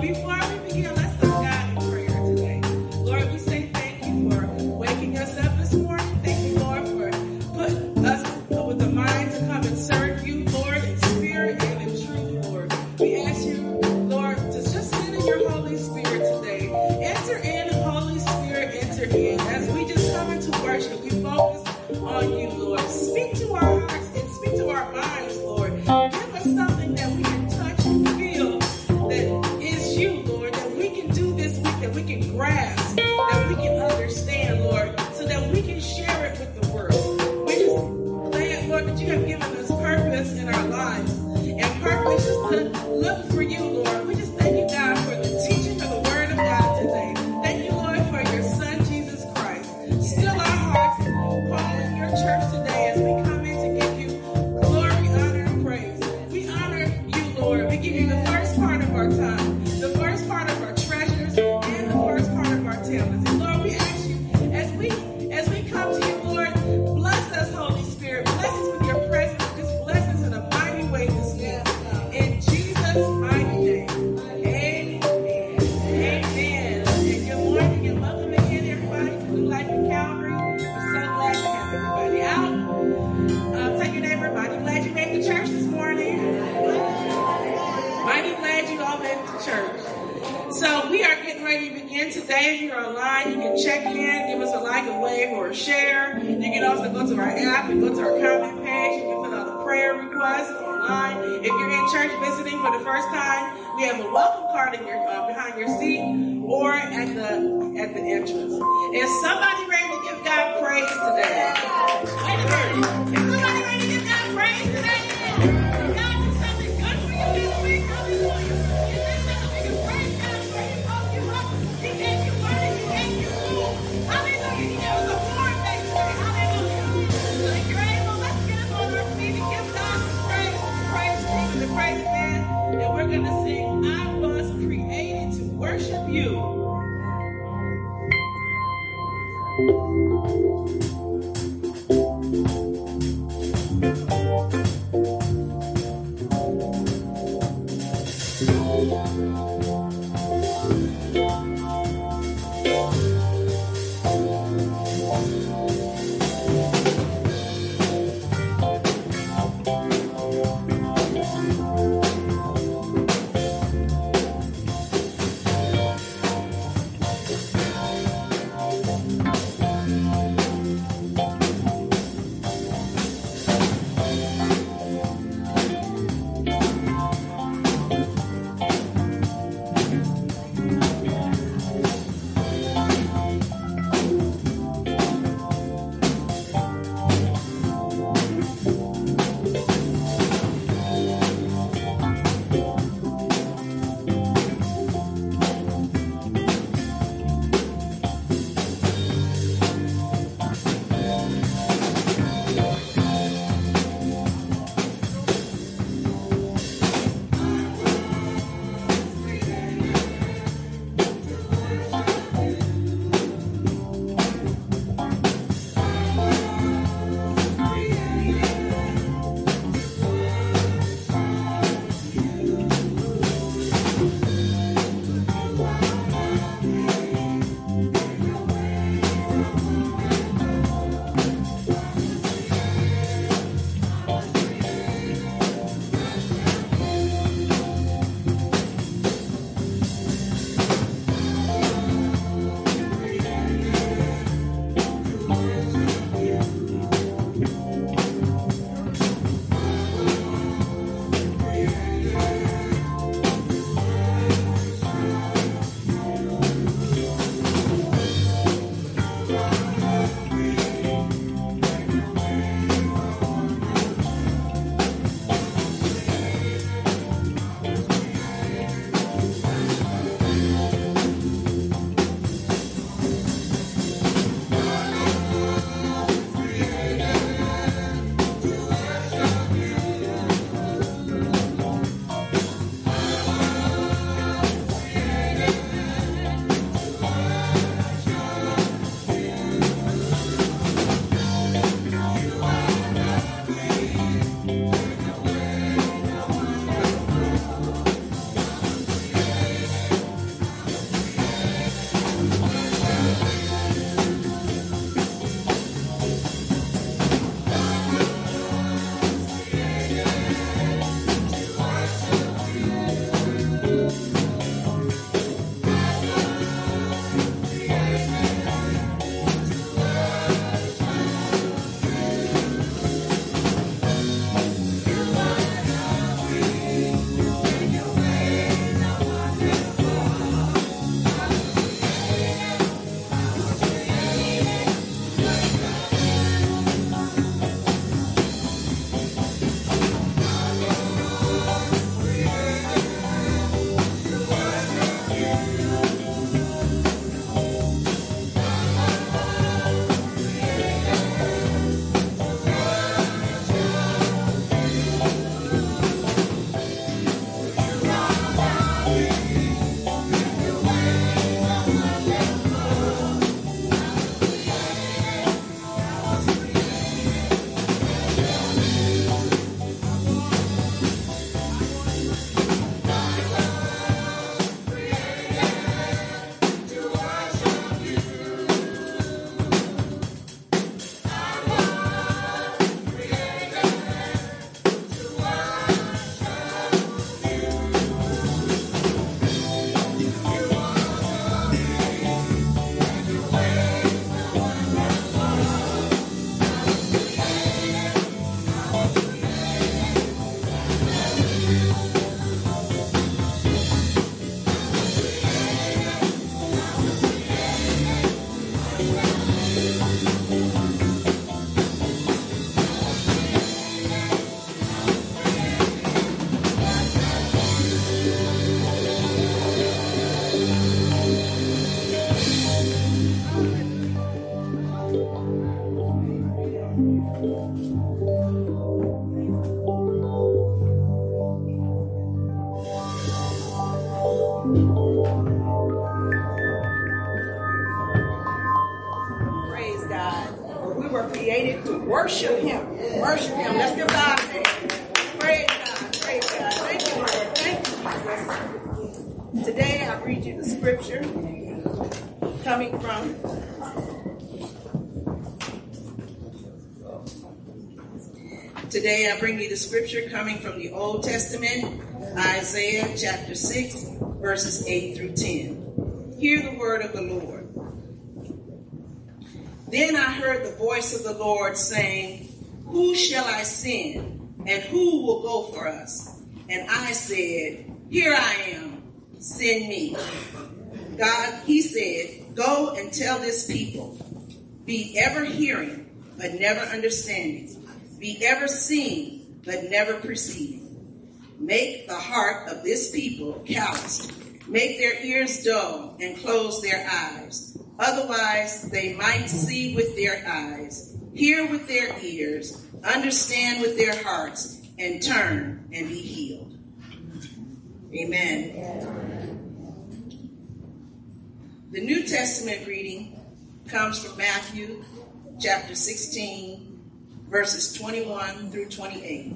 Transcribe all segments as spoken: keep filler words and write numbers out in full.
before we begin, let's go to God in prayer today. Lord, we say thank you for waking us up this morning. Thank you, Lord, for putting us with the mind to come and serve you, Lord, in spirit and in truth, Lord. We ask you, Lord, to just sit in your Holy Spirit today. Enter in, Holy Spirit, enter in. As we just come into worship, we focus on you, Lord. Speak to our hearts and speak to our minds, Lord. Give us something that we can touch and feel that is you, Lord, that we can do this week, that we can grasp, that we can understand, Lord, so that we can share it with the world. We just glad, Lord, that you have given us purpose in our lives. And purpose is to look for you, Lord. We just thank you, God, for the teaching of the word of God today. Thank you, Lord, for your son, Jesus Christ. Still our hearts and call in your church today as we come in to give you glory, honor, and praise. We honor you, Lord. We give you the first part of our time, the first part of our treasures, and the first part of our talents. And Lord, we ask you, as we as we come to you, Lord, bless us, Holy Spirit. Bless us with your presence. Just bless us in a mighty way this week. In Jesus' mighty name. Amen. Amen. And good morning and welcome again, everybody, to New Life in Calvary. We're so glad to have everybody out. Uh, tell your neighbor, mighty glad you made the church this morning. Mighty glad you all made it to church. So we are getting ready to begin today. If you're online, you can check in, give us a like, a wave, or a share. You can also go to our app and go to our comment page. You can fill out a prayer request online. If you're in church visiting for the first time, we have a welcome card in your uh, behind your seat or at the at the entrance. Is somebody ready to give God praise today? Wait a minute. Is somebody ready to give God praise today? God did something good for you this week. Hallelujah. Is there something we can praise God for? He woke you up. He gave you money. He gave you food. Hallelujah. He gave us a warm day today. Hallelujah. So if you're able, let's get up on our feet and give God some praise. Praise Stephen, the praise man. And we're going to sing, I was created to worship you. created to worship him. Worship him. Let's give God a hand. Praise God. Praise God. Thank you, Lord. Thank you, Jesus. Today I read you the scripture coming from Today I bring you the scripture coming from the Old Testament, Isaiah chapter six, verses eight through ten. Hear the word of the Lord. Then I heard the voice of the Lord saying, who shall I send, and who will go for us? And I said, here I am, send me. God, he said, go and tell this people, be ever hearing, but never understanding. Be ever seeing, but never perceiving. Make the heart of this people calloused. Make their ears dull and close their eyes. Otherwise, they might see with their eyes, hear with their ears, understand with their hearts, and turn and be healed. Amen. The New Testament reading comes from Matthew chapter sixteen, verses twenty-one through twenty-eight.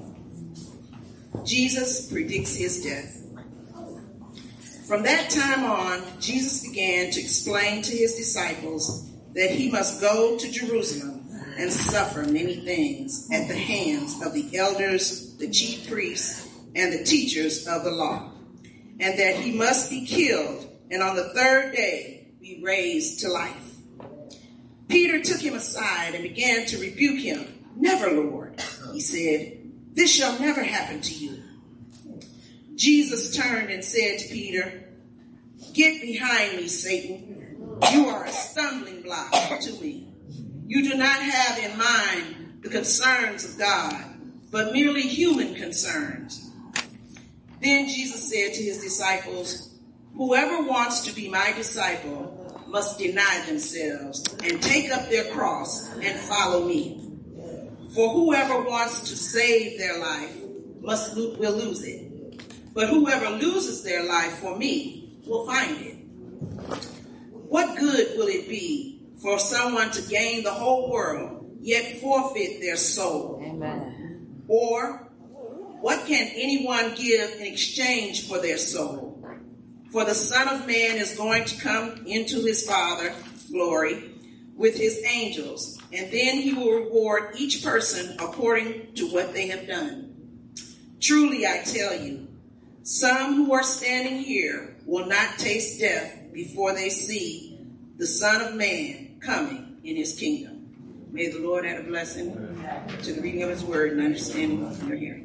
Jesus predicts his death. From that time on, Jesus began to explain to his disciples that he must go to Jerusalem and suffer many things at the hands of the elders, the chief priests, and the teachers of the law, and that he must be killed and on the third day be raised to life. Peter took him aside and began to rebuke him. Never, Lord, he said, this shall never happen to you. Jesus turned and said to Peter, get behind me, Satan. You are a stumbling block to me. You do not have in mind the concerns of God, but merely human concerns. Then Jesus said to his disciples, whoever wants to be my disciple must deny themselves and take up their cross and follow me. For whoever wants to save their life must lo- will lose it. But whoever loses their life for me will find it. What good will it be for someone to gain the whole world, yet forfeit their soul? Amen. Or what can anyone give in exchange for their soul? For the Son of Man is going to come into his Father's glory with his angels, and then he will reward each person according to what they have done. Truly, I tell you, some who are standing here will not taste death before they see the Son of Man coming in his kingdom. May the Lord add a blessing to the reading of his word and understanding of your hearing.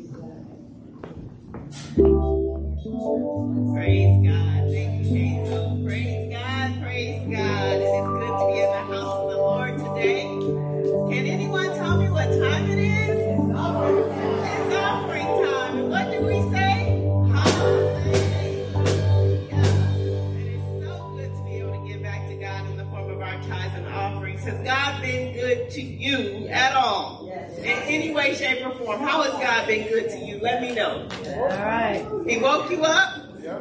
Praise God. Thank you, Hazel. Praise God. Praise God. It is good to be in the house of the Lord today. Can anyone tell me what time it is? It's offering time. It's offering time. And what do we say? Hallelujah. It is so good to be able to give back to God in the form of our tithes and offerings. Has God been good to you at all? Yes. In any way, shape, or form? How has God been good to you? Let me know. All right. He woke you up?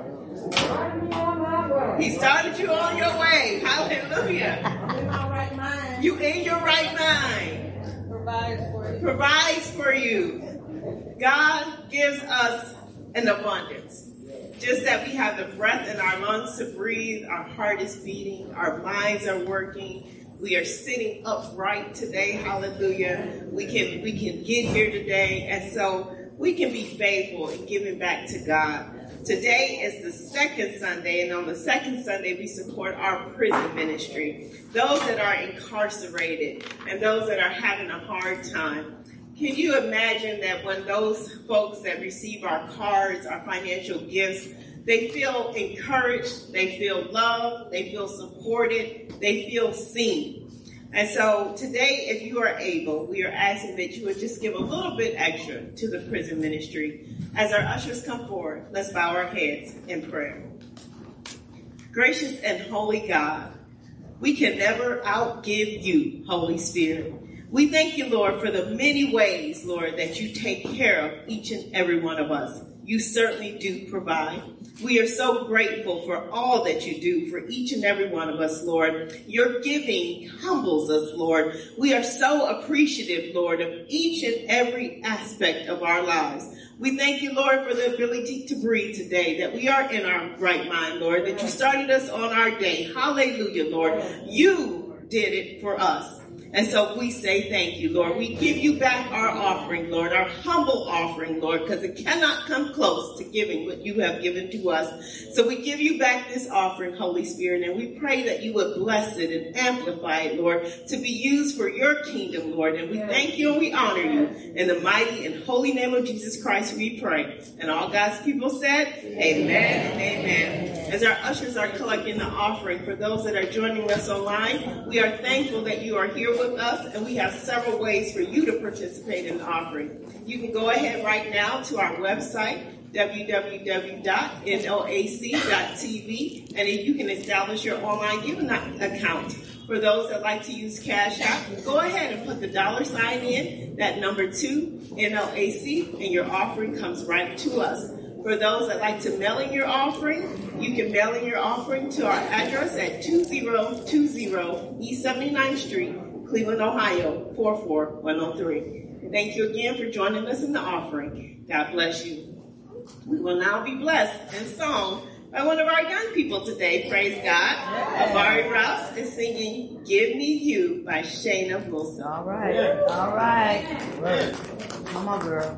He started you on your way. Hallelujah. In my right mind. You in your right mind. Provides for you. Provides for you. God gives us an abundance. Just that we have the breath in our lungs to breathe, our heart is beating, our minds are working. We are sitting upright today. Hallelujah. We can we can get here today, and so we can be faithful in giving back to God. Today is the second Sunday, and on the second Sunday, we support our prison ministry. Those that are incarcerated and those that are having a hard time. Can you imagine that when those folks that receive our cards, our financial gifts, they feel encouraged, they feel loved, they feel supported, they feel seen. And so today, if you are able, we are asking that you would just give a little bit extra to the prison ministry. As our ushers come forward, let's bow our heads in prayer. Gracious and holy God, we can never outgive you, Holy Spirit. We thank you, Lord, for the many ways, Lord, that you take care of each and every one of us. You certainly do provide. We are so grateful for all that you do for each and every one of us, Lord. Your giving humbles us, Lord. We are so appreciative, Lord, of each and every aspect of our lives. We thank you, Lord, for the ability to breathe today, that we are in our right mind, Lord, that you started us on our day. Hallelujah, Lord. You did it for us. And so we say thank you, Lord. We give you back our offering, Lord, our humble offering, Lord, because it cannot come close to giving what you have given to us. So we give you back this offering, Holy Spirit, and we pray that you would bless it and amplify it, Lord, to be used for your kingdom, Lord. And we thank you and we honor you. In the mighty and holy name of Jesus Christ, we pray. And all God's people said, amen and amen. As our ushers are collecting the offering for those that are joining us online, we are thankful that you are here with us, and we have several ways for you to participate in the offering. You can go ahead right now to our website, w w w dot n o a c dot t v, and you can establish your online giving account. For those that like to use Cash App, go ahead and put the dollar sign in, that number two, N O A C, and your offering comes right to us. For those that like to mail in your offering, you can mail in your offering to our address at two thousand twenty East seventy-ninth Street, Cleveland, Ohio, four four one oh three. Thank you again for joining us in the offering. God bless you. We will now be blessed and sung by one of our young people today. Praise God. Amari Rouse is singing Give Me You by Shayna Wilson. All right. All right. Come on, girl.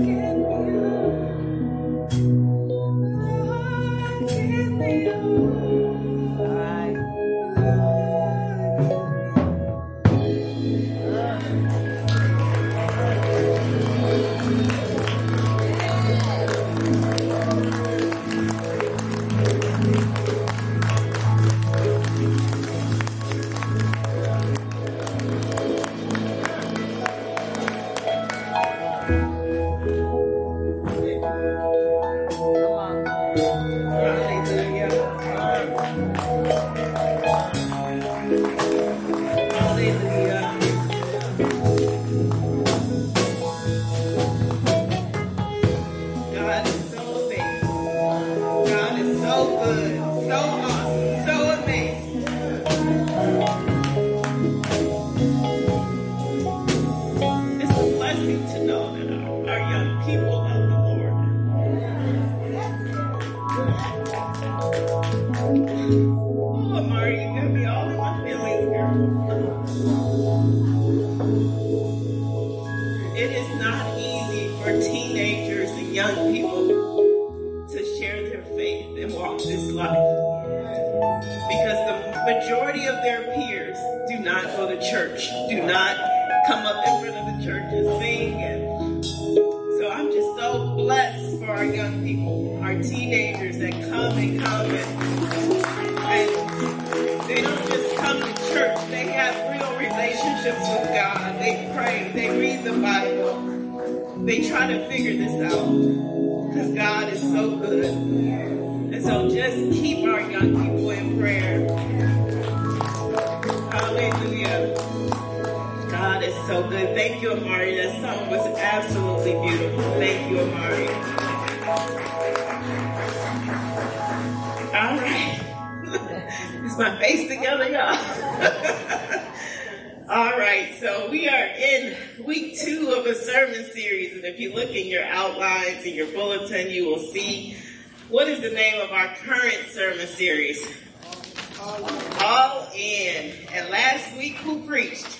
Series. All in. And last week, who preached?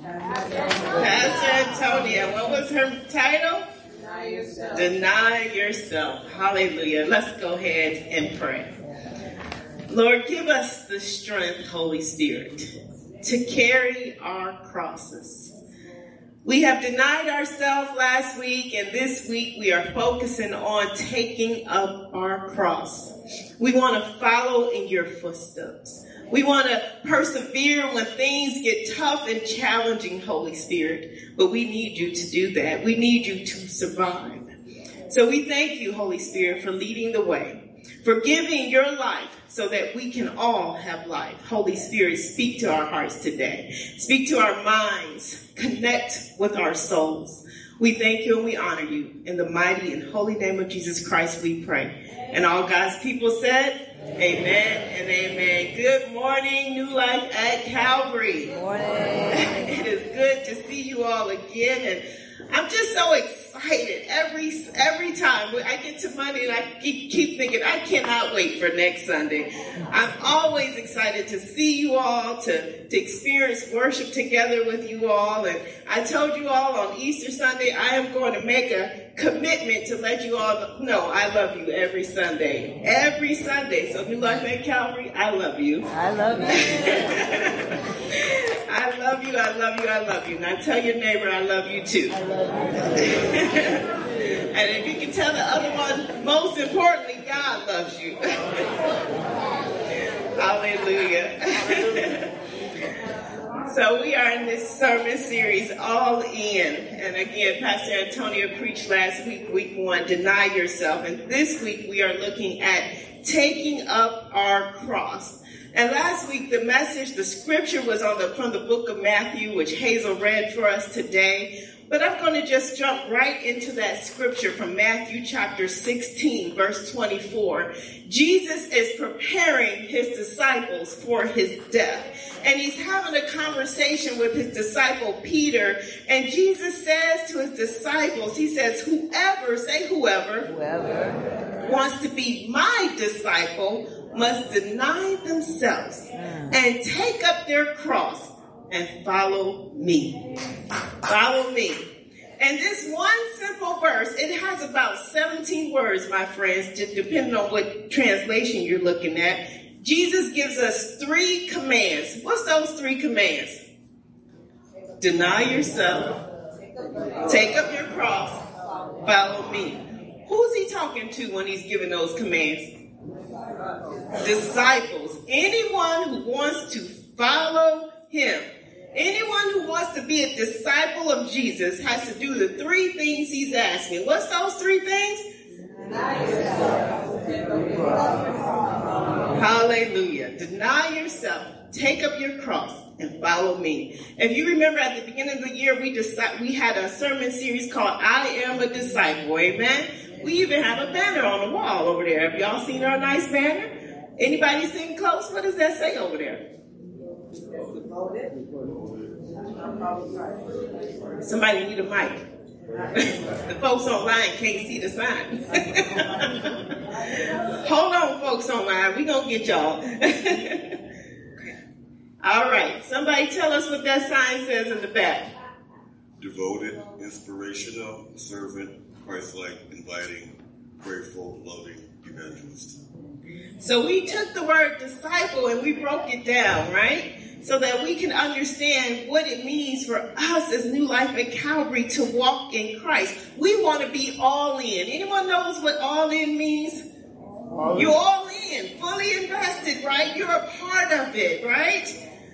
Pastor Antonia. What was her title? Deny yourself. Deny yourself. Hallelujah. Let's go ahead and pray. Lord, give us the strength, Holy Spirit, to carry our crosses. We have denied ourselves last week, and this week we are focusing on taking up our cross. We want to follow in your footsteps. We want to persevere when things get tough and challenging, Holy Spirit. But we need you to do that. We need you to survive. So we thank you, Holy Spirit, for leading the way, for giving your life so that we can all have life. Holy Spirit, speak to our hearts today. Speak to our minds. Connect with our souls. We thank you and we honor you. In the mighty and holy name of Jesus Christ, we pray. And all God's people said, amen and amen. Good morning, New Life at Calvary. Good morning. It is good to see you all again. And I'm just so excited every every time I get to Monday, and I keep, keep thinking, I cannot wait for next Sunday. I'm always excited to see you all, to, to experience worship together with you all. And I told you all on Easter Sunday, I am going to make a commitment to let you all know I love you every Sunday. Every Sunday. So New Life at Calvary, I love you. I love you. I love you, I love you, I love you. Now tell your neighbor I love you too. I love you. And if you can tell the other one, most importantly, God loves you. Hallelujah. So we are in this sermon series, All In. And again, Pastor Antonia preached last week, week one, Deny Yourself. And this week we are looking at taking up our cross. And last week, the message, the scripture was on the from the book of Matthew, which Hazel read for us today. But I'm going to just jump right into that scripture from Matthew chapter sixteen, verse twenty-four. Jesus is preparing his disciples for his death. And he's having a conversation with his disciple Peter. And Jesus says to his disciples, he says, whoever, say whoever, Whoever wants to be my disciple must deny themselves and take up their cross and follow me. Follow me. And this one simple verse, it has about seventeen words, my friends, depending on what translation you're looking at. Jesus gives us three commands. What's those three commands? Deny yourself, take up your cross, follow me. Who's he talking to when he's giving those commands? Disciples. Anyone who wants to follow him. Anyone who wants to be a disciple of Jesus has to do the three things he's asking. What's those three things? Deny yourself. Hallelujah. Deny yourself. Take up your cross and follow me. If you remember at the beginning of the year, we decided, we had a sermon series called I Am a Disciple. Amen. We even have a banner on the wall over there. Have y'all seen our nice banner? Anybody sitting close? What does that say over there? Somebody need a mic. The folks online can't see the sign. Hold on, folks online. We're going to get y'all. All right. Somebody tell us what that sign says in the back. Devoted, inspirational, servant, Christ-like, inviting, grateful, loving, evangelist. So we took the word disciple and we broke it down, right? So that we can understand what it means for us as New Life at Calvary to walk in Christ. We want to be all in. Anyone knows what all in means? All You're all in, fully invested, right? You're a part of it, right?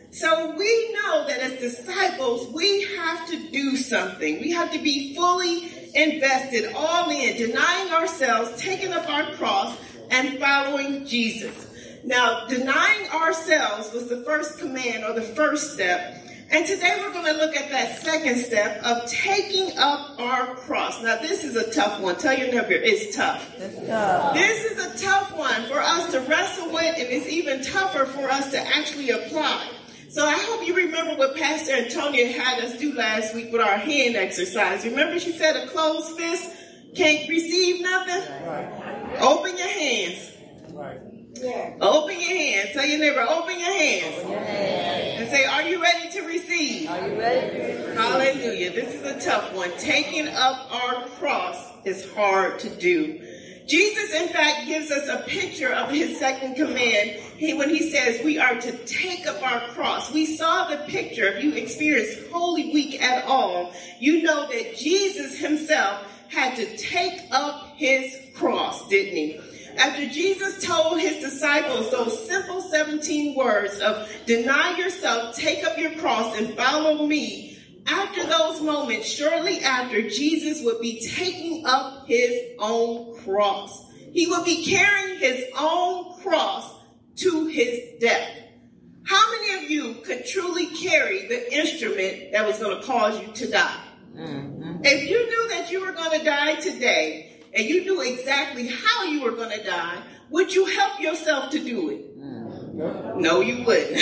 So we know that as disciples, we have to do something. We have to be fully invested, all in, denying ourselves, taking up our cross, and following Jesus. Now, denying ourselves was the first command or the first step. And today we're going to look at that second step of taking up our cross. Now, this is a tough one. Tell your neighbor, it's tough. It's tough. This is a tough one for us to wrestle with, and it's even tougher for us to actually apply. So I hope you remember what Pastor Antonia had us do last week with our hand exercise. Remember she said a closed fist can't receive nothing? Right. Open your hands. Right. Yeah. Open your hands. Tell your neighbor, open your hands. Open your hands. And say, are you ready to receive? Are you ready to receive? Hallelujah. This is a tough one. Taking up our cross is hard to do. Jesus, in fact, gives us a picture of his second command he, when he says we are to take up our cross. We saw the picture. If you experienced Holy Week at all, you know that Jesus himself had to take up his cross, didn't he? After Jesus told his disciples those simple seventeen words of deny yourself, take up your cross, and follow me, after those moments, shortly after, Jesus would be taking up his own cross. He would be carrying his own cross to his death. How many of you could truly carry the instrument that was going to cause you to die? Mm-hmm. If you knew that you were going to die today, and you knew exactly how you were going to die, would you help yourself to do it? Mm-hmm. No, you wouldn't.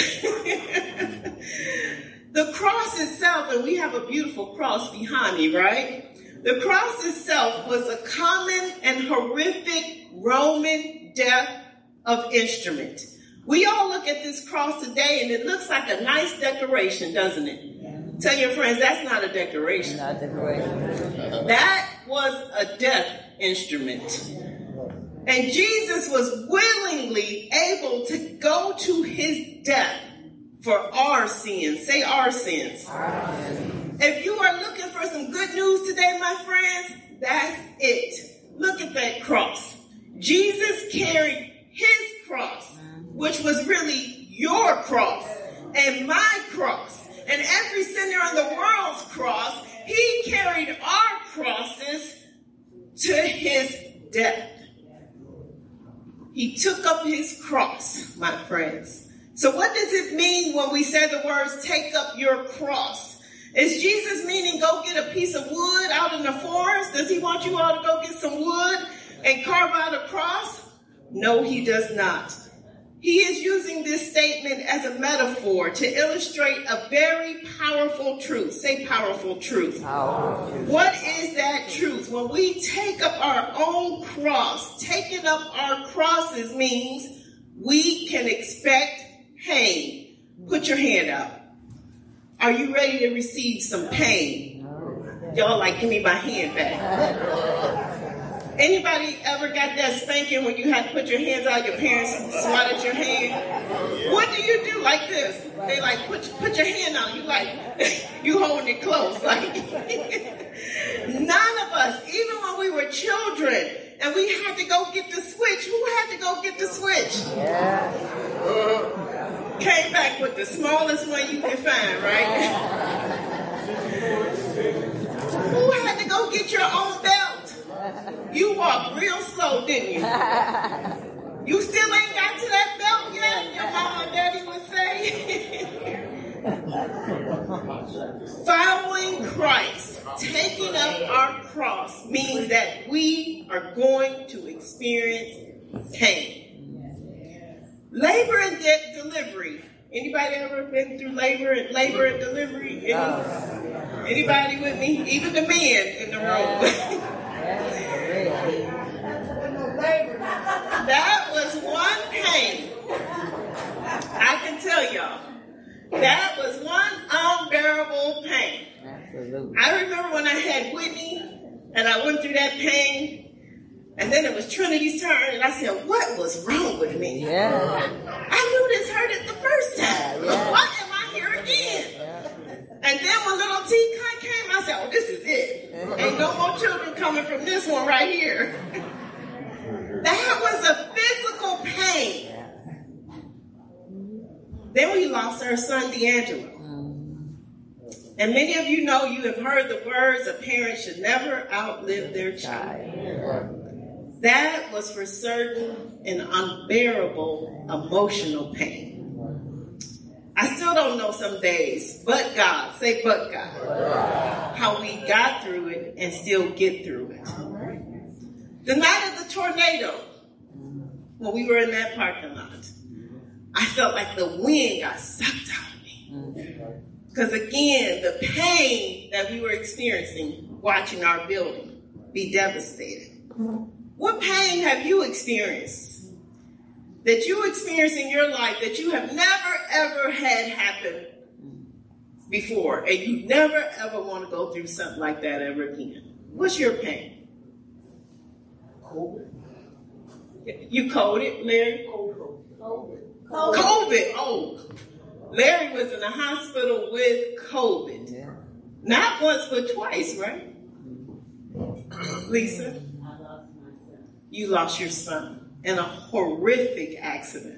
The cross itself, and we have a beautiful cross behind me, right? The cross itself was a common and horrific Roman death of instrument. We all look at this cross today and it looks like a nice decoration, doesn't it? Tell your friends, that's not a decoration. Not a decoration. That was a death instrument. And Jesus was willingly able to go to his death for our sins. Say our sins. If you are looking for some good news today, my friends, that's it. Look at that cross. Jesus carried his cross, which was really your cross and my cross and every sinner in the world's cross. He carried our crosses to his death. He took up his cross, my friends. So what does it mean when we say the words, take up your cross? Is Jesus meaning go get a piece of wood out in the forest? Does he want you all to go get some wood and carve out a cross? No, he does not. He is using this statement as a metaphor to illustrate a very powerful truth. Say powerful truth. Powerful truth. What is that truth? When we take up our own cross, taking up our crosses means we can expect pain. Put your hand out. Are you ready to receive some pain? Y'all like, give me my hand back. Anybody ever got that spanking when you had to put your hands out, your parents swatted your hand? What do you do like this? They like, put, put your hand out. You like, you holding it close. Like, none of us, even when we were children, and we had to go get the switch. Who had to go get the switch? Yeah. Came back with the smallest one you could find, right? Who had to go get your own belt? You walked real slow, didn't you? You still ain't got to that belt yet? Your mama and daddy would say. Following Christ, taking up our cross, means that we are going to experience pain. Labor and de- delivery. Anybody ever been through labor and labor and delivery? Any, anybody with me? Even the men in the room. That was one pain. I can tell y'all. That was one unbearable pain. Absolutely. I remember when I had Whitney and I went through that pain, and then it was Trinity's turn, and I said, what was wrong with me? Yeah. I knew this hurted the first time. Yeah. Why am I here again? Yeah. And then when little T came, I said, oh, this is it. Ain't no more children coming from this one right here. That was a physical pain. Then we lost our son, D'Angelo. And many of you know, you have heard the words, a parent should never outlive their child. That was for certain an unbearable emotional pain. I still don't know some days, but God, say but God, how we got through it and still get through it. The night of the tornado, when we were in that parking lot, I felt like the wind got sucked out of me. Because again, the pain that we were experiencing watching our building be devastated. What pain have you experienced that you experience in your life that you have never ever had happen before, and you never ever want to go through something like that ever again? What's your pain? COVID. You coded, Larry? COVID. COVID. COVID. Oh, Larry was in the hospital with COVID. Yeah. Not once, but twice, right? Lisa? You lost your son in a horrific accident.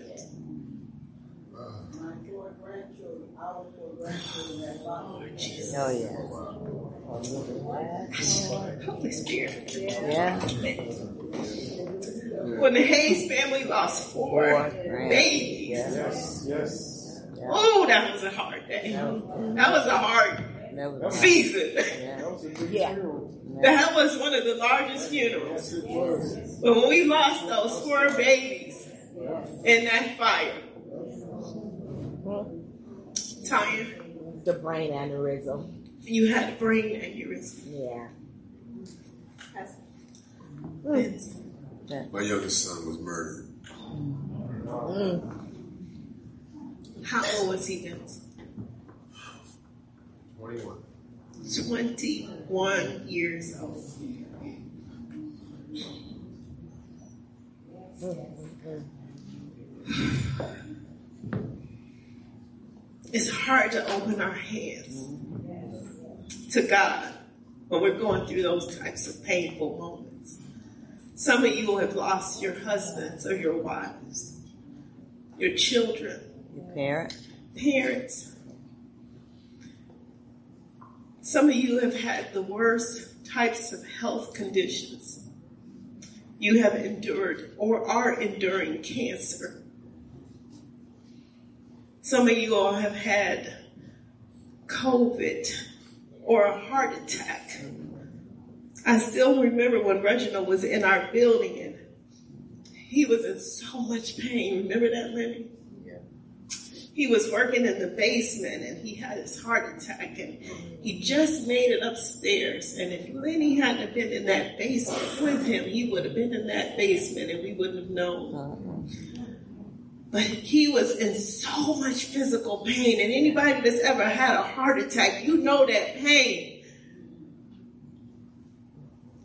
Oh, Jesus. Oh, yeah. Holy Spirit. Yeah. When the Hayes family lost four, four babies. Yes, yes. Oh, that was a hard day. That was a hard season. Yeah. That was one of the largest funerals. But when we lost those four babies in that fire, Tanya, the brain aneurysm. You had a brain aneurysm. Yeah. My youngest son was murdered. Mm. How old was he then? twenty-one. twenty-one years old. It's hard to open our hands to God when we're going through those types of painful moments. Some of you have lost your husbands or your wives, your children, your parents. Parents. Some of you have had the worst types of health conditions. You have endured or are enduring cancer. Some of you all have had COVID or a heart attack. I still remember when Reginald was in our building and he was in so much pain. Remember that, Lenny? Yeah. He was working in the basement and he had his heart attack and he just made it upstairs. And if Lenny hadn't been in that basement with him, he would have been in that basement and we wouldn't have known. But he was in so much physical pain. And anybody that's ever had a heart attack, you know that pain.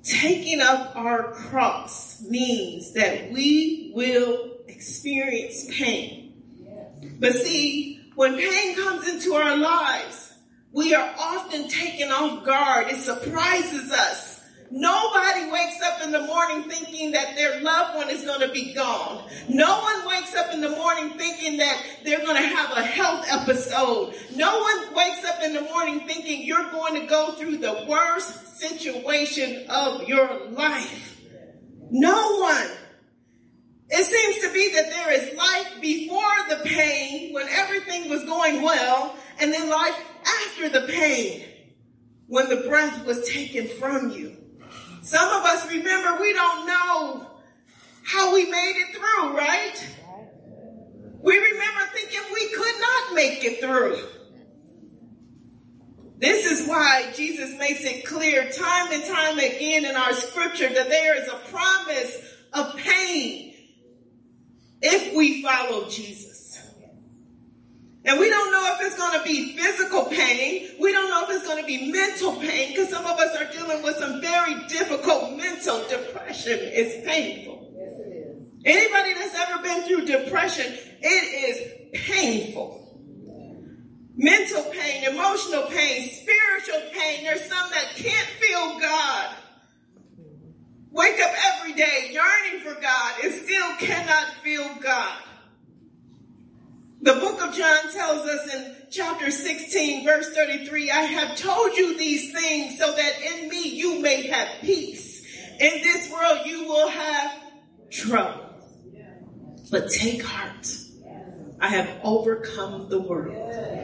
taking up our cross means that we will experience pain. But see, when pain comes into our lives, we are often taken off guard. It surprises us. Nobody wakes up in the morning thinking that their loved one is going to be gone. No one wakes up in the morning thinking that they're going to have a health episode. No one wakes up in the morning thinking you're going to go through the worst situation of your life. No one. It seems to be that there is life before the pain when everything was going well, and then life after the pain when the breath was taken from you. Some of us, remember, we don't know how we made it through, right? We remember thinking we could not make it through. This is why Jesus makes it clear time and time again in our scripture that there is a promise of pain if we follow Jesus. And we don't know if it's going to be physical pain. We don't know if it's going to be mental pain, because some of us are dealing with some very difficult mental depression. It's painful. Yes, it is. Anybody that's ever been through depression, it is painful. Mental pain, emotional pain, spiritual pain. There's some that can't feel God. Wake up every day yearning for God and still cannot feel God. The book of John tells us in chapter sixteen, verse thirty-three, I have told you these things so that in me you may have peace. In this world you will have trouble. But take heart. I have overcome the world.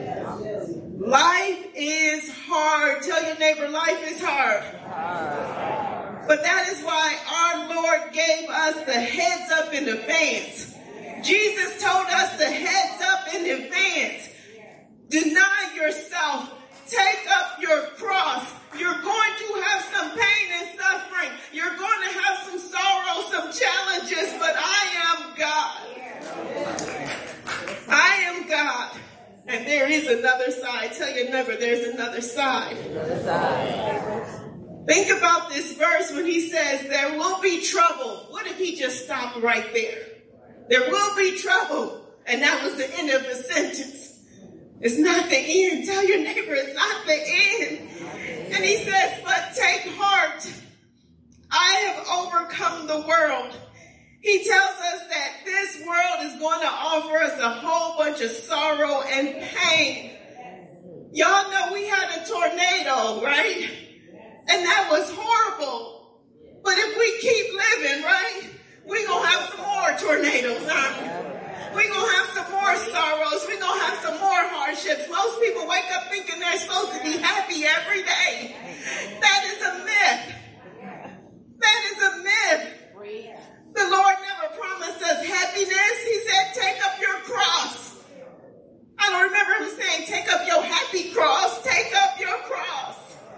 Life is hard. Tell your neighbor, life is hard. But that is why our Lord gave us the heads up in advance. Jesus told us the heads up in advance. Deny yourself. Take up your cross. You're going to have some pain and suffering. You're going to have some sorrow, some challenges, but I am God. I am God. And there is another side. Tell your neighbor, there's another side. Another side. Think about this verse when he says there will be trouble. What if he just stopped right there? There will be trouble. And that was the end of the sentence. It's not the end. Tell your neighbor it's not the end. And he says, but take heart. I have overcome the world. He tells us that this world is going to offer us a whole bunch of sorrow and pain. Y'all know we had a tornado, right? And that was horrible. But if we keep living, right, we're going to have some more tornadoes, huh? We're going to have some more sorrows. We're going to have some more hardships. Most people wake up thinking they're supposed to be happy every day. That is a myth. That is a myth. The Lord never promised us happiness. He said, take up your cross. I don't remember him saying, take up your happy cross. Take up your cross.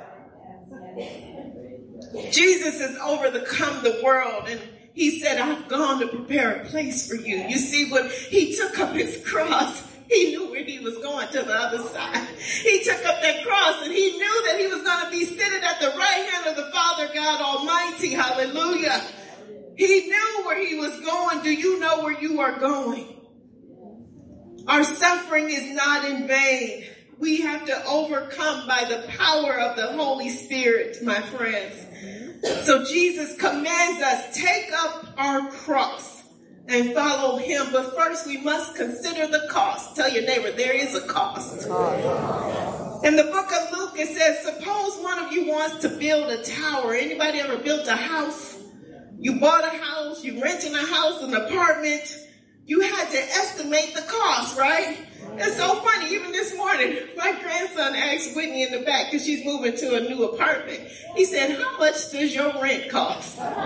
Jesus has overcome the world, and he said, I've gone to prepare a place for you. You see, when he took up his cross, he knew where he was going to the other side. He took up that cross, and he knew that he was going to be sitting at the right hand of the Father God Almighty. Hallelujah. He knew where he was going. Do you know where you are going? Our suffering is not in vain. We have to overcome by the power of the Holy Spirit, my friends. So Jesus commands us, take up our cross and follow him. But first we must consider the cost. Tell your neighbor, there is a cost. In the book of Luke, it says, suppose one of you wants to build a tower. Anybody ever built a house? You bought a house, you rented a house, an apartment. You had to estimate the cost, right? It's so funny. Even this morning, my grandson asked Whitney in the back, because she's moving to a new apartment. He said, how much does your rent cost? And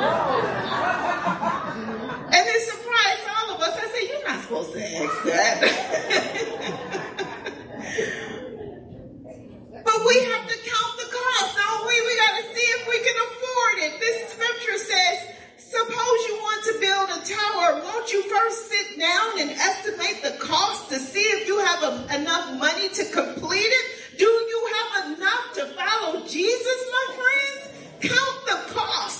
it surprised all of us. I said, you're not supposed to ask that. But we have to count the cost, don't we? We got to see if we can afford it. This scripture says, suppose you want to build a tower, won't you first sit down and estimate the cost to see if you have a, enough money to complete it? Do you have enough to follow Jesus, my friends? Count the cost.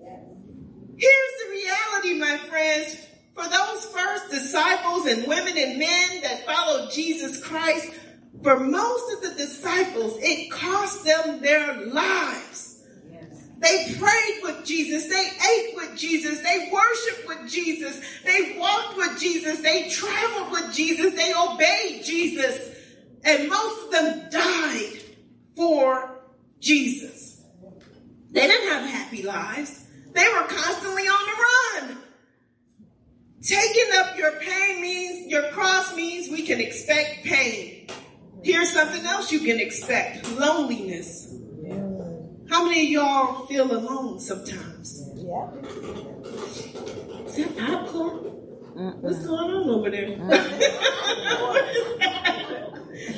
Here's the reality, my friends. For those first disciples and women and men that followed Jesus Christ, for most of the disciples, it cost them their lives. They prayed with Jesus. They ate with Jesus. They worshiped with Jesus. They walked with Jesus. They traveled with Jesus. They obeyed Jesus. And most of them died for Jesus. They didn't have happy lives. They were constantly on the run. Taking up your pain means, your cross means we can expect pain. Here's something else you can expect: loneliness. How many of y'all feel alone sometimes? Yeah. Is that popcorn? Mm-mm. What's going on over there? What is that?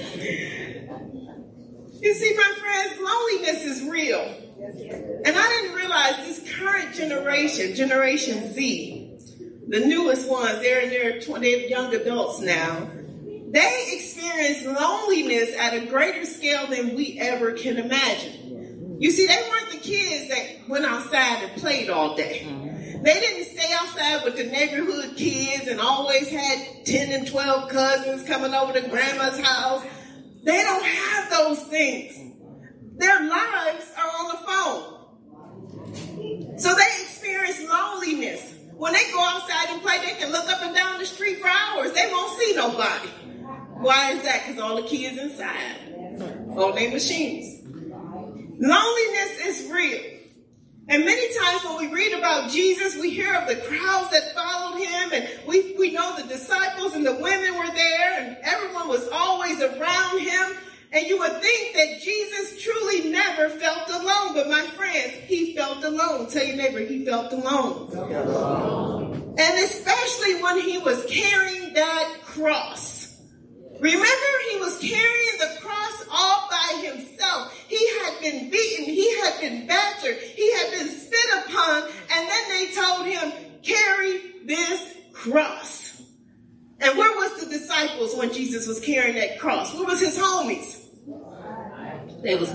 You see, my friends, loneliness is real. And I didn't realize this current generation, Generation Z, the newest ones, they're in their twenties, young adults now, they experience loneliness at a greater scale than we ever can imagine. You see, they weren't the kids that went outside and played all day. They didn't stay outside with the neighborhood kids and always had ten and twelve cousins coming over to grandma's house. They don't have those things. Their lives are on the phone. So they experience loneliness. When they go outside and play, they can look up and down the street for hours. They won't see nobody. Why is that? Because all the kids inside on their machines. Loneliness is real. And many times when we read about Jesus, we hear of the crowds that followed him, and we, we know the disciples and the women were there, and everyone was always around him. And you would think that Jesus truly never felt alone. But my friends, he felt alone. Tell your neighbor, he felt alone. Felt alone. And especially when he was carrying that cross. Remember, he was carrying the cross all by himself. He had been beaten. He had been battered. He had been spit upon. And then they told him, carry this cross. And where was the disciples when Jesus was carrying that cross? Where was his homies? They was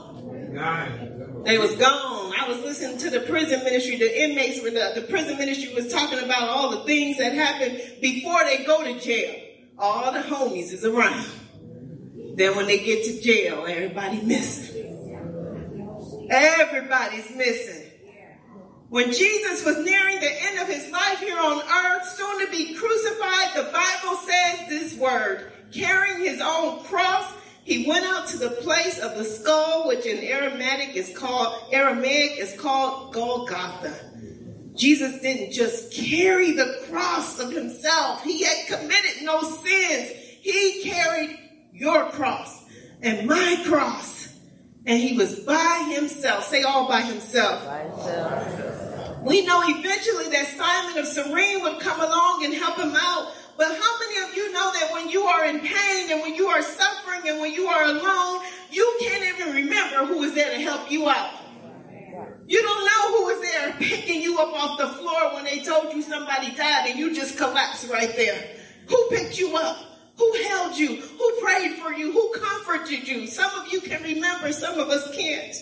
gone. They was gone. I was listening to the prison ministry. The inmates were the, the prison ministry was talking about all the things that happened before they go to jail. All the homies is around. Then when they get to jail, everybody missing. Everybody's missing. When Jesus was nearing the end of his life here on earth, soon to be crucified, the Bible says this word: carrying his own cross, he went out to the place of the skull, which in Aramaic is called Aramaic is called Golgotha. Jesus didn't just carry the cross of himself. He had committed no sins. He carried your cross and my cross. And he was by himself. Say all by himself. By himself. We know eventually that Simon of Cyrene would come along and help him out. But how many of you know that when you are in pain and when you are suffering and when you are alone, you can't even remember who was there to help you out? You don't know who was there picking you up off the floor when they told you somebody died and you just collapsed right there. Who picked you up? Who held you? Who prayed for you? Who comforted you? Some of you can remember, some of us can't.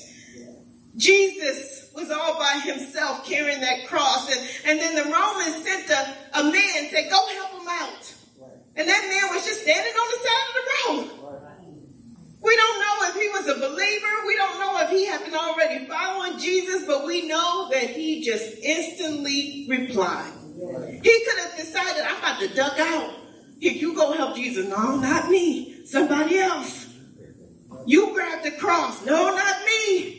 Jesus was all by himself carrying that cross. And, and then the Romans sent a, a man and said, go help him out. And that man was just standing on the side of the road. We don't know if he was a believer. We don't know if he had been already following Jesus, but we know that he just instantly replied. He could have decided, I'm about to duck out. Here, you go help Jesus. No, not me. Somebody else. You grab the cross. No, not me.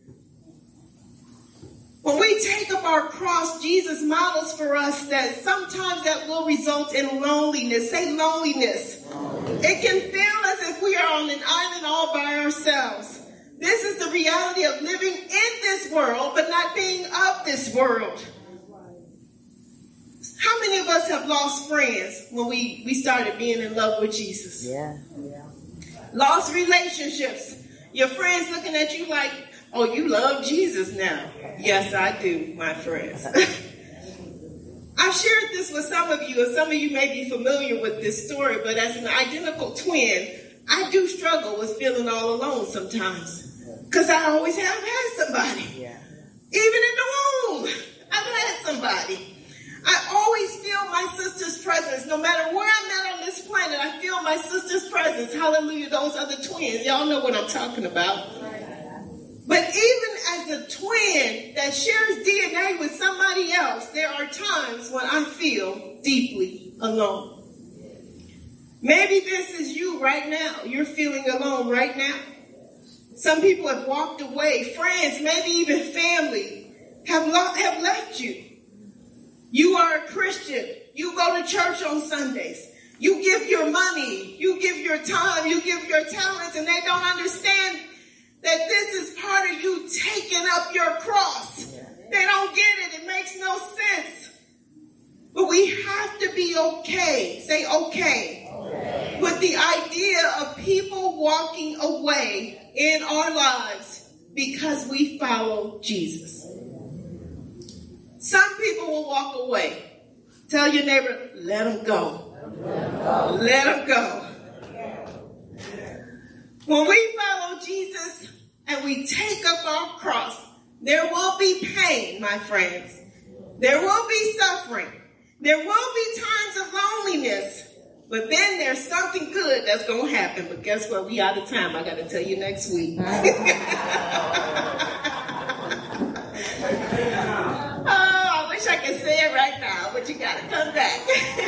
When we take up our cross, Jesus models for us that sometimes that will result in loneliness. Say loneliness. It can feel as if we are on an island all by ourselves. This is the reality of living in this world, but not being of this world. How many of us have lost friends when we, we started being in love with Jesus? Yeah. yeah. Lost relationships. Your friends looking at you like, oh, you love Jesus now. Yes, I do, my friends. I've shared this with some of you, and some of you may be familiar with this story, but as an identical twin, I do struggle with feeling all alone sometimes. Because I always have had somebody. Yeah. Even in the womb. cousins. Hallelujah. Those are the twins. Y'all know what I'm talking about. But even as a twin that shares D N A with somebody else, there are times when I feel deeply alone. Maybe this is you right now. You're feeling alone right now. Some people have walked away. Friends, maybe even family, have, lo- have left you. You are a Christian. You go to church on Sundays. You give your money. You give your time. You give your talents, and they don't understand that this is part of you taking up your cross. They don't get it. It makes no sense. But we have to be okay. Say okay. Okay. With the idea of people walking away in our lives because we follow Jesus. Some people will walk away. Tell your neighbor, let them go. Let them go. When we follow Jesus and we take up our cross, there will be pain, my friends. There will be suffering. There will be times of loneliness. But then there's something good that's going to happen. But guess what? We out of time. I got to tell you next week. Oh, I wish I could say it right now, but you got to come back.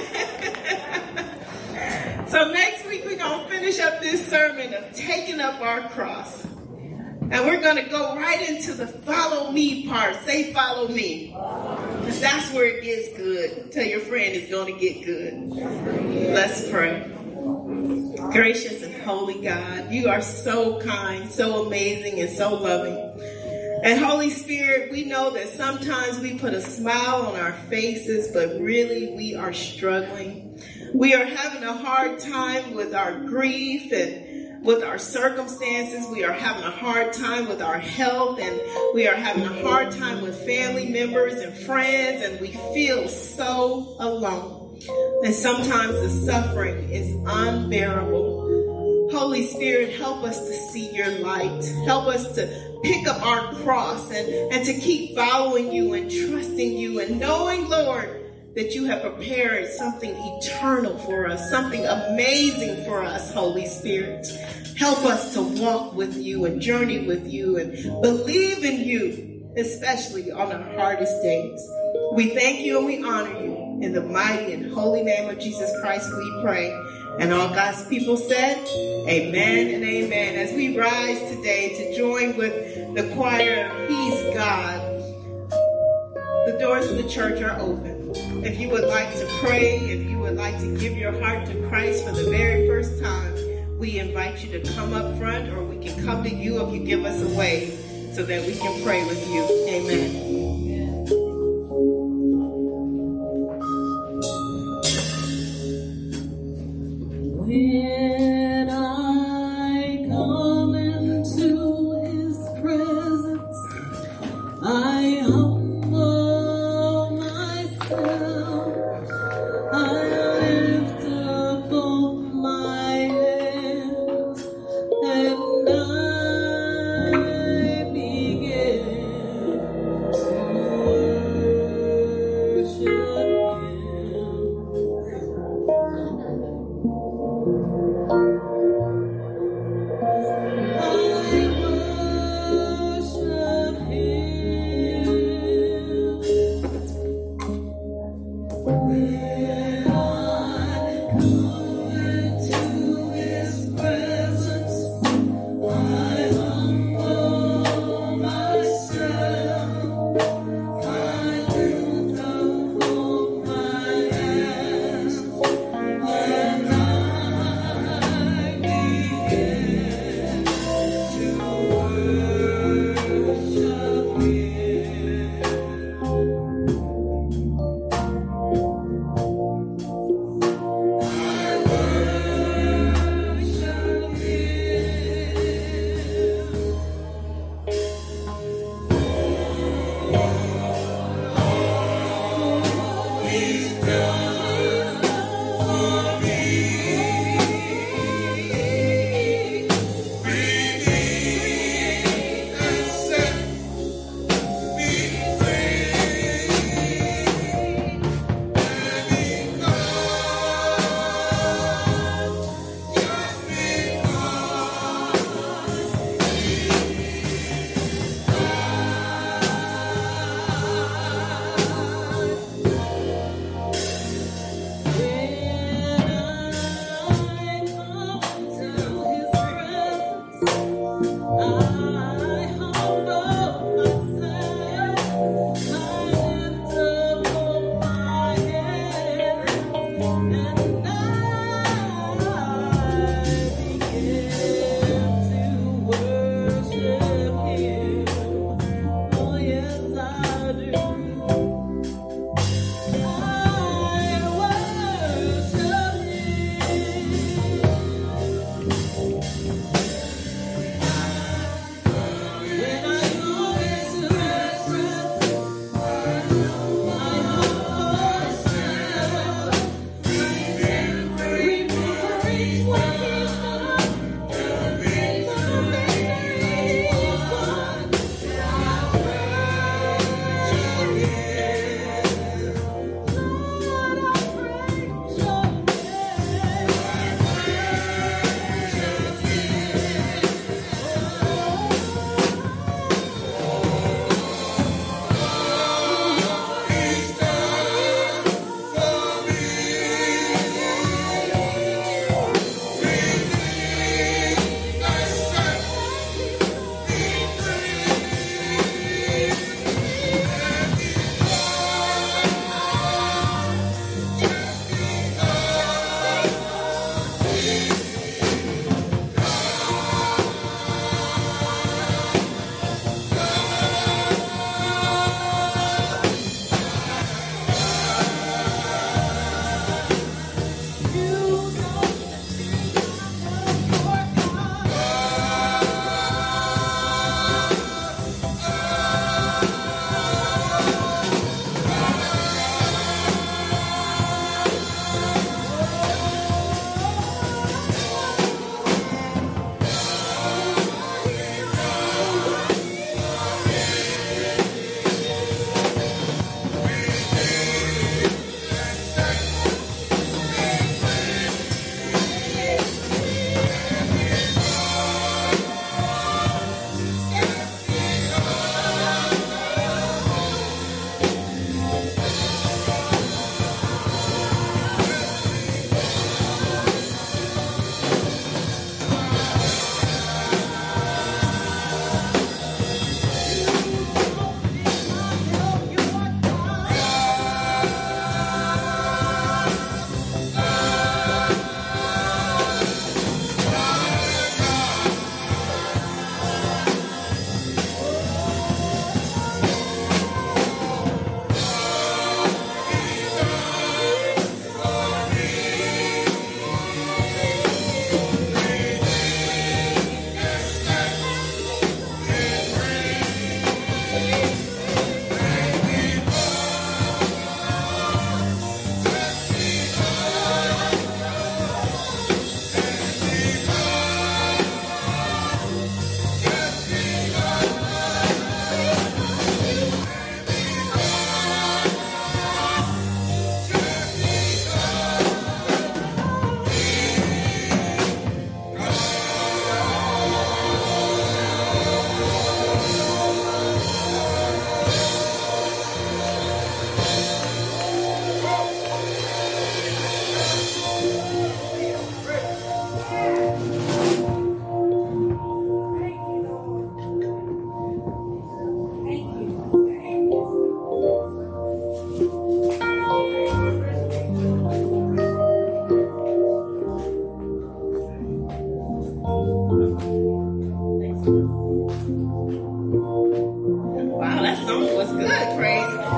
So next week we're going to finish up this sermon of taking up our cross. And we're going to go right into the follow me part. Say follow me. Because that's where it gets good. Tell your friend it's going to get good. Let's pray. Gracious and holy God, you are so kind, so amazing, and so loving. And Holy Spirit, we know that sometimes we put a smile on our faces, but really we are struggling. We are having a hard time with our grief and with our circumstances. We are having a hard time with our health, and we are having a hard time with family members and friends, and we feel so alone. And sometimes the suffering is unbearable. Holy Spirit, help us to see your light. Help us to pick up our cross and, and to keep following you and trusting you and knowing, Lord, that you have prepared something eternal for us, something amazing for us, Holy Spirit. Help us to walk with you and journey with you and believe in you, especially on our hardest days. We thank you and we honor you. In the mighty and holy name of Jesus Christ, we pray. And all God's people said, amen and amen. As we rise today to join with the choir, He's God, the doors of the church are open. If you would like to pray, if you would like to give your heart to Christ for the very first time, we invite you to come up front, or we can come to you if you give us a wave so that we can pray with you. Amen. When I come into His presence, I humble myself. I lift up both my hands and I begin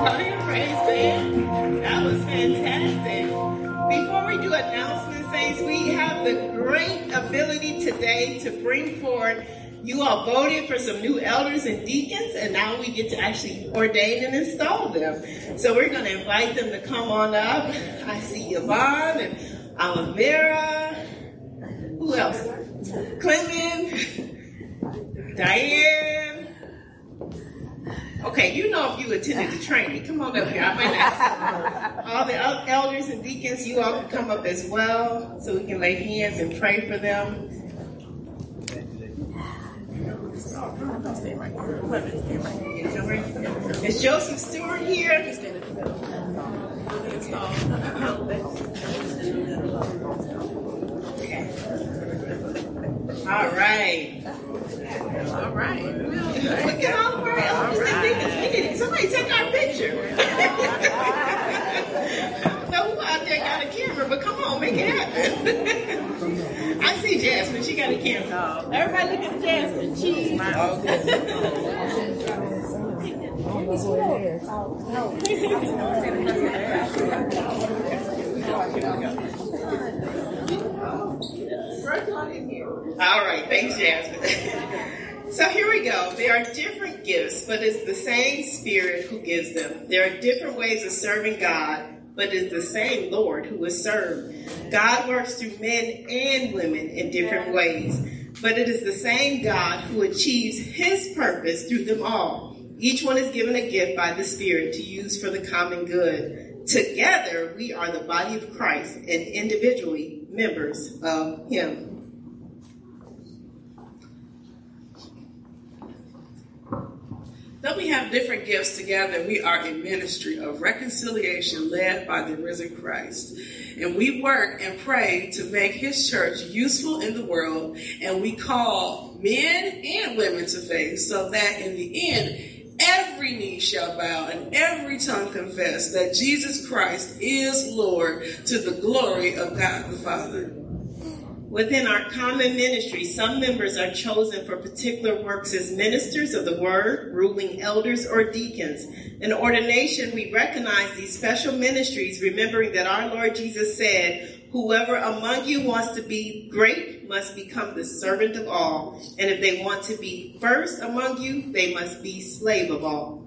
Hallelujah, praise God. That was fantastic. Before we do announcements, saints, we have the great ability today to bring forward. You all voted for some new elders and deacons, and now we get to actually ordain and install them. So we're going to invite them to come on up. I see Yvonne and Alavera. Who else? Clement, Diane. Okay, you know if you attended the training. Come on up here. I might not. All the elders and deacons, you all can come up as well so we can lay hands and pray for them. Is Joseph Stewart here? Okay. All right. All right. Look at all of our elders and deacons. Somebody take our picture. I don't know who out there got a camera, but come on, make it happen. I see Jasmine. She got a camera. Everybody look at Jasmine. She. All right, thanks, Jasmine. So here we go. There are different gifts, but it's the same Spirit who gives them. There are different ways of serving God, but it's the same Lord who is served. God works through men and women in different ways, but it is the same God who achieves his purpose through them all. Each one is given a gift by the Spirit to use for the common good. Together, we are the body of Christ and individually members of him. Though we have different gifts together, we are a ministry of reconciliation led by the risen Christ. And we work and pray to make his church useful in the world. And we call men and women to faith so that in the end, every knee shall bow and every tongue confess that Jesus Christ is Lord to the glory of God the Father. Within our common ministry, some members are chosen for particular works as ministers of the word, ruling elders, or deacons. In ordination, we recognize these special ministries, remembering that our Lord Jesus said, "Whoever among you wants to be great must become the servant of all. And if they want to be first among you, they must be slave of all."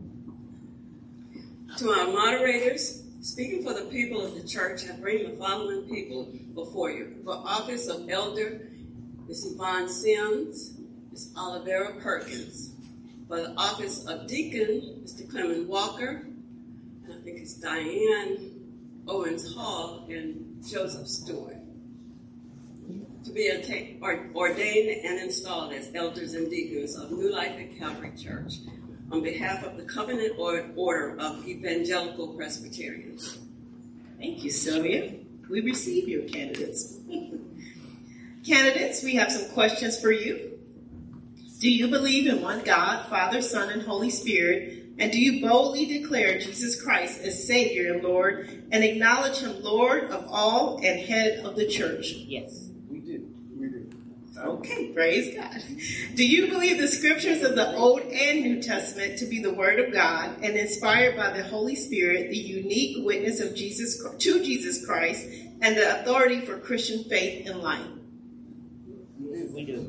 To our moderators, speaking for the people of the church, I bring the following people before you. For office of elder, Miz Yvonne Sims, Miz Olivera Perkins. For the office of deacon, Mister Clement Walker, and I think it's Diane Owens Hall and Joseph Stewart. To be ordained and installed as elders and deacons of New Life at Calvary Church on behalf of the Covenant Order of Evangelical Presbyterians. Thank you, Sylvia. We receive your candidates. Candidates, we have some questions for you. Do you believe in one God, Father, Son, and Holy Spirit? And do you boldly declare Jesus Christ as Savior and Lord and acknowledge him Lord of all and head of the church? Yes. We do. We do. Okay, praise God. Do you believe the scriptures of the Old and New Testament to be the Word of God and inspired by the Holy Spirit, the unique witness of Jesus to Jesus Christ, and the authority for Christian faith and life? We do.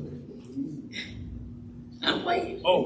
I'm waiting. Oh.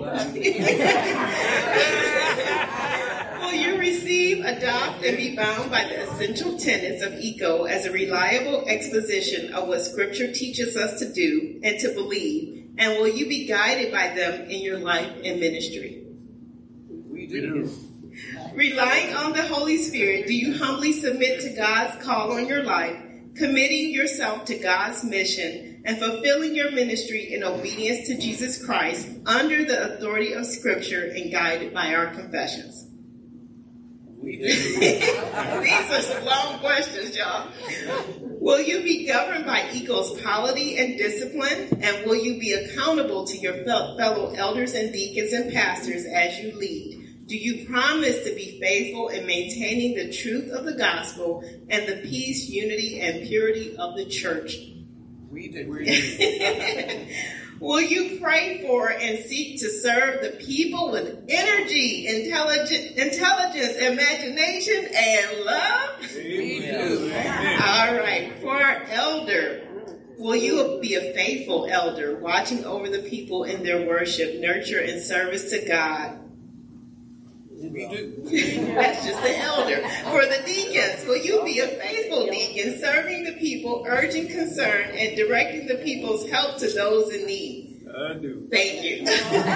Will you receive, adopt, and be bound by the essential tenets of E C O as a reliable exposition of what Scripture teaches us to do and to believe? And will you be guided by them in your life and ministry? We do. Relying on the Holy Spirit, do you humbly submit to God's call on your life, committing yourself to God's mission, and fulfilling your ministry in obedience to Jesus Christ under the authority of Scripture and guided by our confessions? We do. These are some long questions, y'all. Will you be governed by E C O's polity and discipline? And will you be accountable to your fellow elders and deacons and pastors as you lead? Do you promise to be faithful in maintaining the truth of the gospel and the peace, unity, and purity of the church? We do. Will you pray for and seek to serve the people with energy, intelligence, intelligence, imagination, and love? We do. All right. For our elder, will you be a faithful elder, watching over the people in their worship, nurture, and service to God? We do. That's just the elder. For the deacons, will you be a faithful deacon, serving the people, urging concern, and directing the people's help to those in need? I do. Thank you.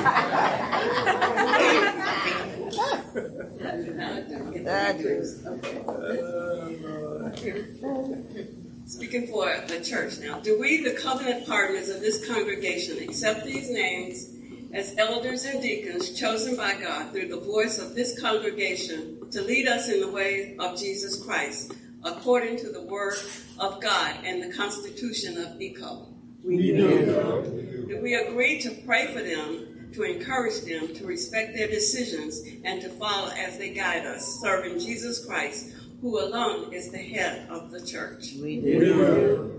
Speaking for the church now, do we, the covenant partners of this congregation, accept these names as elders and deacons chosen by God through the voice of this congregation to lead us in the way of Jesus Christ, according to the word of God and the Constitution of E C O? We do. Do we agree to pray for them, to encourage them, to respect their decisions, and to follow as they guide us, serving Jesus Christ, who alone is the head of the church? We do.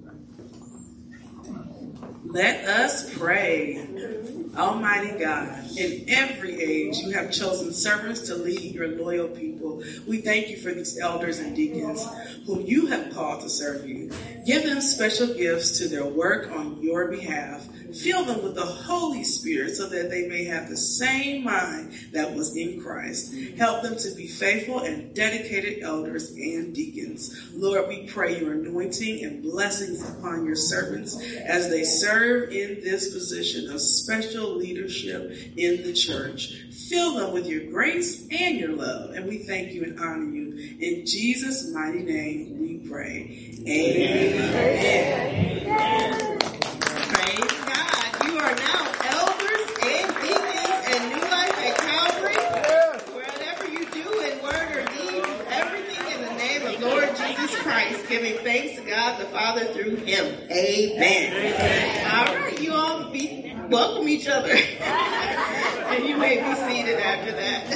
Let us pray. Almighty God, in every age you have chosen servants to lead your loyal people. We thank you for these elders and deacons whom you have called to serve you. Give them special gifts to their work on your behalf. Fill them with the Holy Spirit so that they may have the same mind that was in Christ. Help them to be faithful and dedicated elders and deacons. Lord, we pray your anointing and blessings upon your servants as they serve in this position of special leadership in the church. Fill them with your grace and your love, and we thank you and honor you. In Jesus' mighty name we pray. Amen. Amen. Praise God. You are now elders and deacons and New Life at Calvary. Whatever you do in word or deed, everything in the name of Lord Jesus Christ, giving thanks to God the Father through him. Amen. Amen. All right, you all be welcome each other. And you may be seated after that.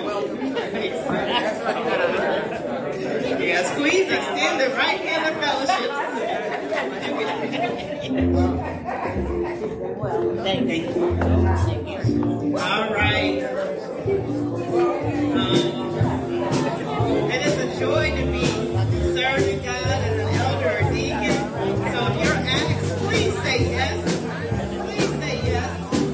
Yeah, squeeze, extend the right hand of fellowship. Thank you. All right. Um, and it's a joy to be serving God as an elder or deacon. So if you're asked, please say yes. Please say yes.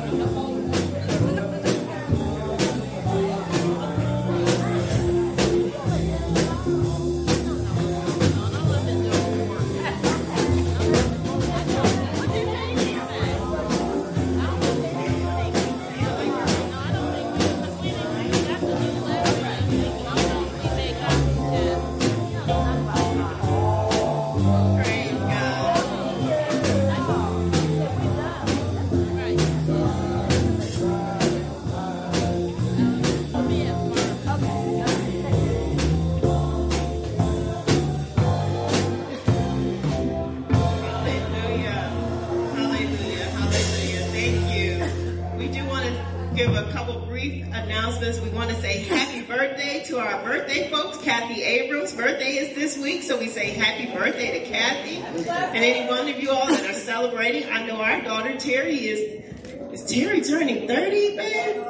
We want to say happy birthday to our birthday folks. Kathy Abrams' birthday is this week, so we say happy birthday to Kathy. And any one of you all that are celebrating, I know our daughter Terry is, is Terry turning thirty, man?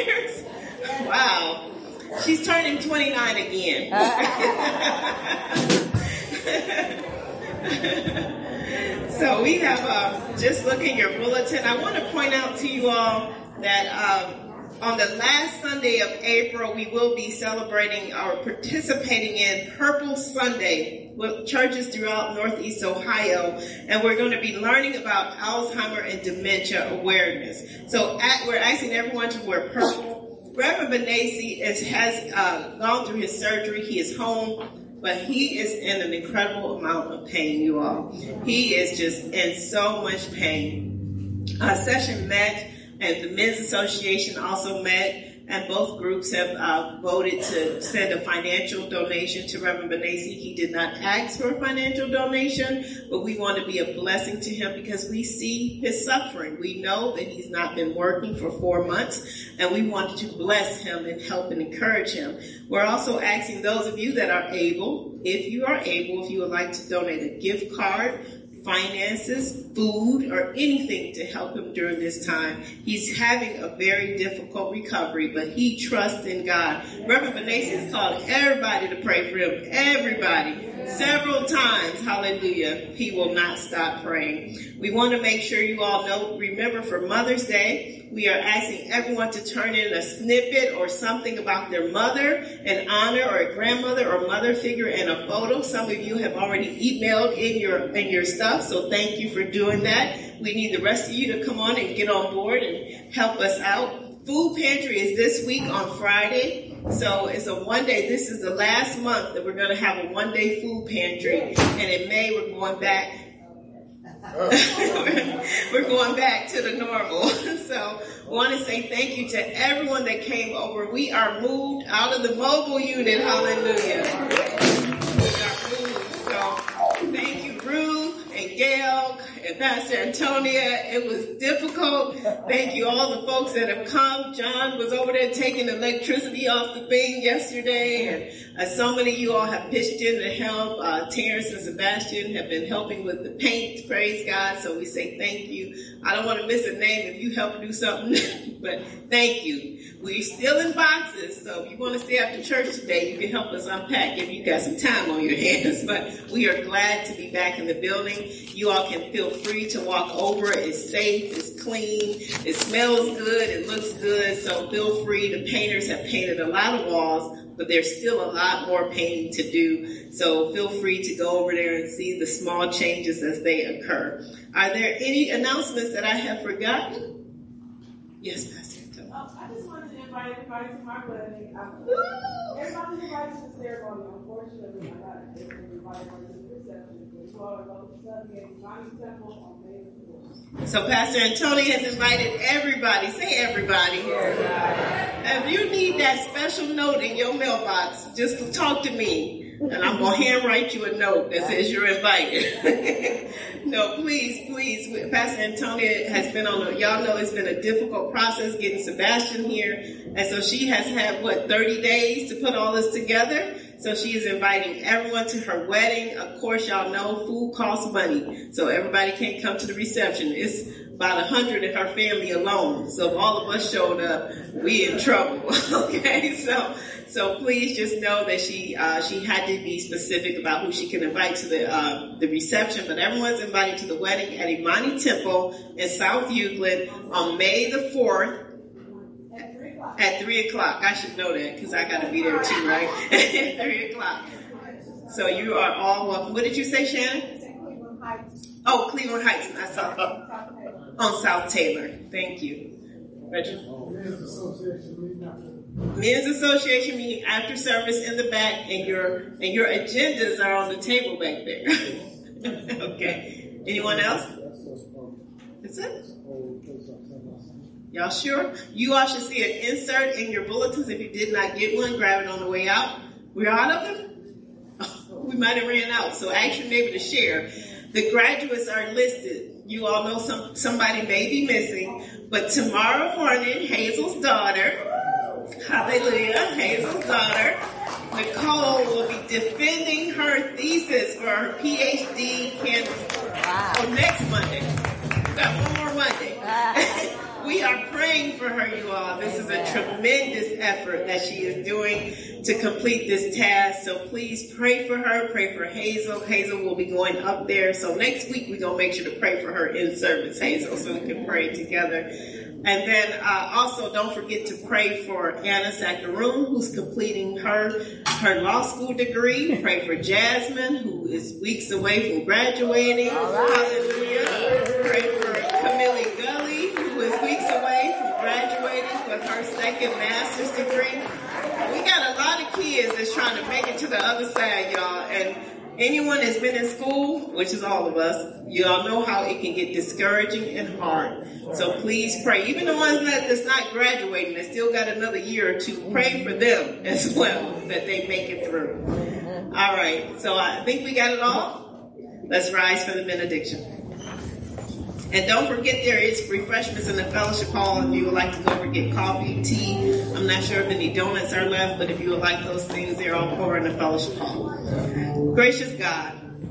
Wow. She's turning twenty-nine again. So we have, uh, just look at your bulletin. I want to point out to you all that, um, on the last Sunday of April, we will be celebrating or participating in Purple Sunday with churches throughout Northeast Ohio, and we're going to be learning about Alzheimer and dementia awareness. So at, we're asking everyone to wear purple. Reverend Benassi is, has uh, gone through his surgery. He is home, but he is in an incredible amount of pain, you all. He is just in so much pain. Our session met, and the Men's Association also met, and both groups have uh, voted to send a financial donation to Reverend Benassi. He did not ask for a financial donation, but we want to be a blessing to him because we see his suffering. We know that he's not been working for four months, and we wanted to bless him and help and encourage him. We're also asking those of you that are able, if you are able, if you would like to donate a gift card finances, food, or anything to help him during this time. He's having a very difficult recovery, but he trusts in God. Reverend Benace has called everybody to pray for him. Everybody. Several times, hallelujah, he will not stop praying. We want to make sure you all know, remember for Mother's Day, we are asking everyone to turn in a snippet or something about their mother, an honor or a grandmother or mother figure, and a photo. Some of you have already emailed in your in your stuff, so thank you for doing that. We need the rest of you to come on and get on board and help us out. Food Pantry is this week on Friday. So it's a one day, this is the last month that we're going to have a one day food pantry. And in May, we're going back. We're going back to the normal. So I want to say thank you to everyone that came over. We are moved out of the mobile unit. Hallelujah. We are moved. So thank you, Ruth and Gail and Pastor Antonia. It was difficult. Thank you all the folks that have come. John was over there taking electricity off the thing yesterday, and uh, so many of you all have pitched in to help. Uh, Terrence and Sebastian have been helping with the paint. Praise God. So we say thank you. I don't want to miss a name if you help do something, but thank you. We're still in boxes, so if you want to stay after church today, you can help us unpack if you got some time on your hands. But we are glad to be back in the building. You all can feel free to walk over. It's safe, it's clean, it smells good, it looks good, so feel free. The painters have painted a lot of walls, but there's still a lot more painting to do. So feel free to go over there and see the small changes as they occur. Are there any announcements that I have forgotten? Yes, Pastor. Oh, I just wanted to invite everybody to my wedding. Everybody's invited to the ceremony. Unfortunately, I got invited to the reception. You all are both studying at Johnny Temple on May the fourth. So Pastor Antonio has invited everybody. Say everybody. If you need that special note in your mailbox, just talk to me. And I'm going to handwrite you a note that says you're invited. No, please, please. Pastor Antonia has been on a, y'all know it's been a difficult process getting Sebastian here. And so she has had, what, thirty days to put all this together. So she is inviting everyone to her wedding. Of course, y'all know food costs money. So everybody can't come to the reception. It's about a hundred in her family alone. So if all of us showed up, we in trouble. Okay, so so please just know that she uh, she had to be specific about who she can invite to the uh, the reception. But everyone's invited to the wedding at Imani Temple in South Euclid on May the fourth. At three o'clock. I should know that because I got to be there too, right? At three o'clock. So you are all welcome. What did you say, Shannon? Oh, Cleveland Heights. I saw it. On South Taylor. Thank you. Reggie? Men's Association meeting after service in the back, and your and your agendas are on the table back there. Okay. Anyone else? That's it? Y'all sure? You all should see an insert in your bulletins. If you did not get one, grab it on the way out. We're out of them? Oh, we might have ran out, so ask your neighbor to share. The graduates are listed. You all know some somebody may be missing, but tomorrow morning, Hazel's daughter, hallelujah, Hazel's daughter, Nicole will be defending her thesis for her P H D candidate. Wow. On next Monday. We got one more Monday. Wow. We are praying for her, you all. This is a tremendous effort that she is doing to complete this task. So please pray for her. Pray for Hazel. Hazel will be going up there. So next week, we're going to make sure to pray for her in service, Hazel, so we can pray together. And then uh, also don't forget to pray for Anna Sakaroon, who's completing her, her law school degree. Pray for Jasmine, who is weeks away from graduating. Hallelujah. Pray for Camille Gully, who is weeks away from graduating with her second master's degree. We got a lot of kids that's trying to make it to the other side, y'all. And anyone that's been in school, which is all of us, you all know how it can get discouraging and hard. So please pray. Even the ones that, that's not graduating, that still got another year or two, pray for them as well, that they make it through. All right. So I think we got it all. Let's rise for the benediction. And don't forget, there is refreshments in the fellowship hall if you would like to go over and get coffee, tea. I'm not sure if any donuts are left, but if you would like those things, they're all over in the fellowship hall. Gracious God,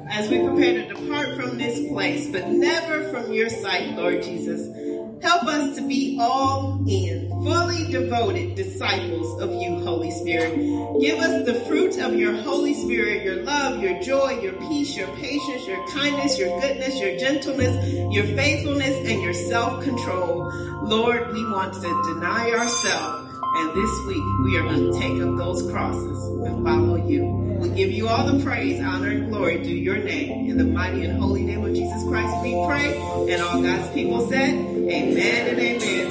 as we prepare to depart from this place, but never from your sight, Lord Jesus. Help us to be all in, fully devoted disciples of you, Holy Spirit. Give us the fruit of your Holy Spirit, your love, your joy, your peace, your patience, your kindness, your goodness, your gentleness, your faithfulness, and your self-control. Lord, we want to deny ourselves. And this week, we are going to take up those crosses and follow you. We give you all the praise, honor, and glory due your name. In the mighty and holy name of Jesus Christ, we pray. And all God's people said, amen and amen.